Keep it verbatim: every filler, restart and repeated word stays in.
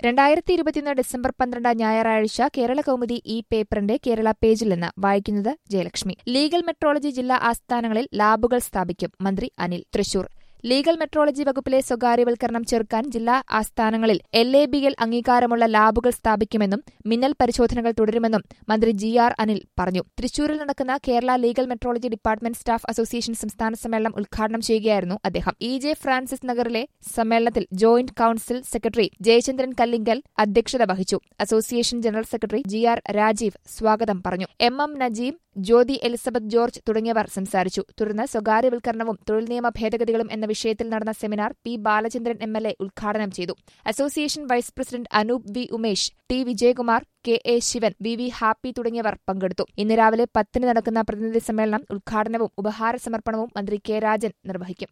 രണ്ടായിരത്തി ഇരുപത്തിയൊന്ന് ഡിസംബർ പന്ത്രണ്ട് ഞായറാഴ്ച കേരള കൗമുദി ഈ പേപ്പറിന്റെ കേരള പേജിൽ നിന്ന് വായിക്കുന്നത് ജയലക്ഷ്മി. ലീഗൽ മെട്രോളജി ജില്ലാ ആസ്ഥാനങ്ങളിൽ ലാബുകൾ സ്ഥാപിക്കും മന്ത്രി അനിൽ. തൃശൂർ. ലീഗൽ മെട്രോളജി വകുപ്പിലെ സ്വകാര്യവൽക്കരണം ചെറുക്കാൻ ജില്ലാ ആസ്ഥാനങ്ങളിൽ എൽ എ ബിയിൽ അംഗീകാരമുള്ള ലാബുകൾ സ്ഥാപിക്കുമെന്നും മിന്നൽ പരിശോധനകൾ തുടരുമെന്നും മന്ത്രി ജി ആർ അനിൽ പറഞ്ഞു. തൃശൂരിൽ നടക്കുന്ന Kerala legal metrology department staff association സംസ്ഥാന സമ്മേളനം ഉദ്ഘാടനം ചെയ്യുകയായിരുന്നു അദ്ദേഹം. ഇ ജെ ഫ്രാൻസിസ് നഗറിലെ സമ്മേളനത്തിൽ joint council secretary Jayachandran Kallingal അധ്യക്ഷത വഹിച്ചു. Association general secretary G R Rajeev സ്വാഗതം പറഞ്ഞു. M M Najeem, Jyothi Elizabeth George തുടങ്ങിയവർ സംസാരിച്ചു. തുടർന്ന് സ്വകാര്യവൽക്കരണവും തൊഴിൽ നിയമ ഭേദഗതികളും എന്ന വിഷയത്തിൽ നടന്ന seminar P Balachandran M L A ഉദ്ഘാടനം ചെയ്തു. Association vice president Anoop V Umesh, T Vijayakumar, K A Sivan, V V Happy തുടങ്ങിയവർ പങ്കെടുത്തു. ഇന്ന് രാവിലെ പത്തിന് നടക്കുന്ന പ്രതിനിധി സമ്മേളനം ഉദ്ഘാടനവും ഉപഹാര സമർപ്പണവും മന്ത്രി കെ രാജൻ നിർവഹിക്കും.